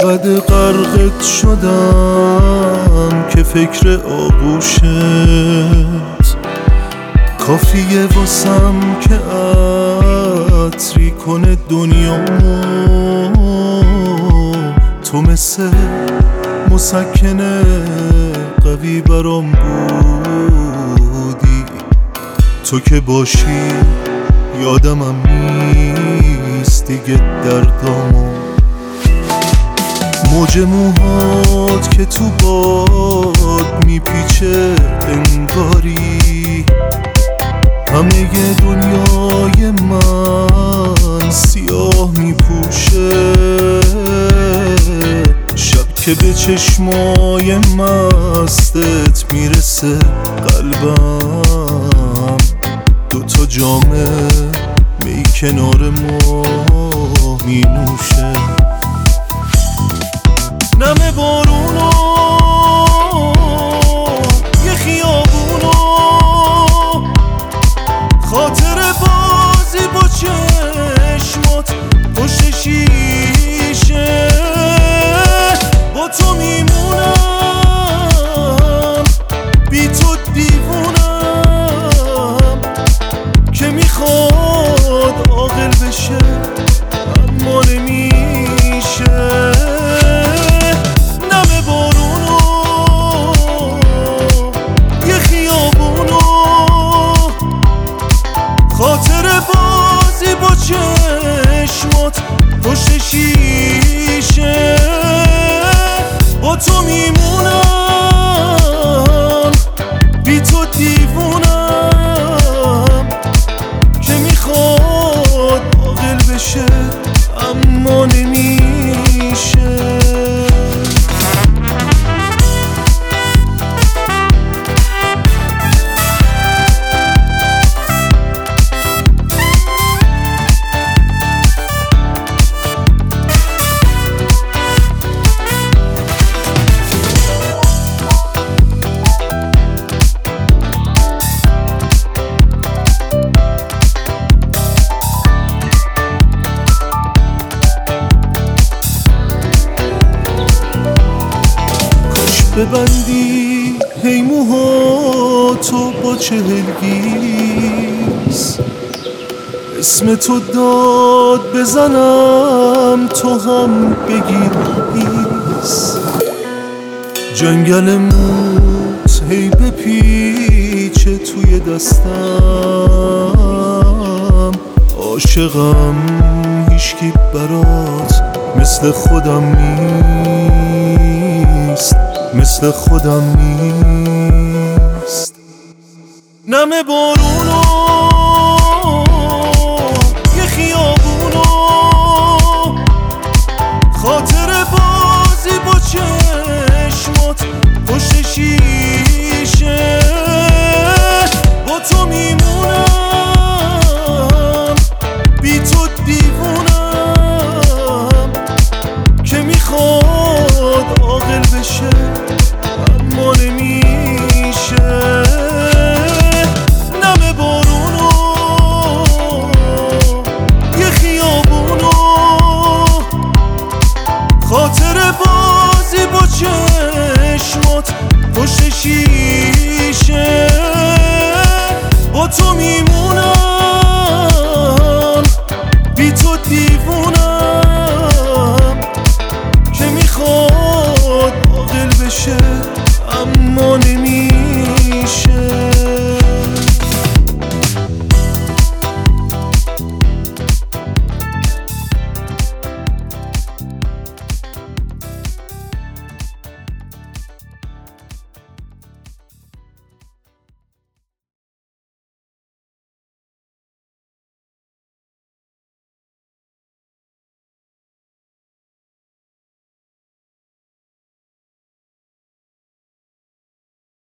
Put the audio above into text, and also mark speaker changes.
Speaker 1: انقدر غرقت شدم که فکر آغوشت کافیه واسم که عطری کنه دنیامو. تو مثل مسکنه قوی برام بودی، تو که باشی یادمم نیست دیگه دردامو. موج موهات که تو باد میپیچه انگاری همه دنیای من سیاه میپوشه. شب که به چشمای مستت میرسه قلبم، دوتا جامه می کنار ما می نوشه. نم بارونو یه خیابونو خاطر بازی با چشمات پشت شیشه. با تو میمونم بی تو دیوونم که میخواد عاقل بشه اما نمیشه. نم بارونو یه خیابونو خاطر بازی با چشمات پشت شیشه. با تو میمونم بی تو دیوونم که میخواد عاقل بشه اما نمیشه. ببندی هی موهاتو با چهلگیز، اسم تو داد بزنم تو هم بگیر ایس. جنگل موت هی بپیچه توی دستم، عاشقم هیچکی برات مثل خودم نیست، مثل خودم نیست. نم بارونو یه خیابونو خاطر بازی با چشمات پشت شیشه. با تو میمونم بی تو دیوونم که میخواد عاقل بشه اما نمیشه. نم بارونو یه خیابونو خاطر بازی با چشمات پشت شیشه. با تو میمونم